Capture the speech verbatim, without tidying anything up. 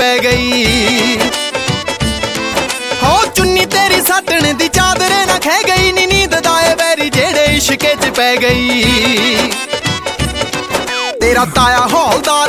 ਪੈ ਗਈ। ਹੋ ਚੁੰਨੀ ਤੇਰੀ ਸਾਟਣ ਦੀ ਚਾਦਰੇ ਨਾ ਖਹਿ ਗਈ ਨੀ, ਨੀਂਦ ਦਾ ਏ ਵੈਰੀ ਜਿਹੜੇ ਇਸ਼ਕੇ ਚ ਪੈ ਗਈ। ਤੇਰਾ ਤਾਇਆ ਹੌਲਦਾਰ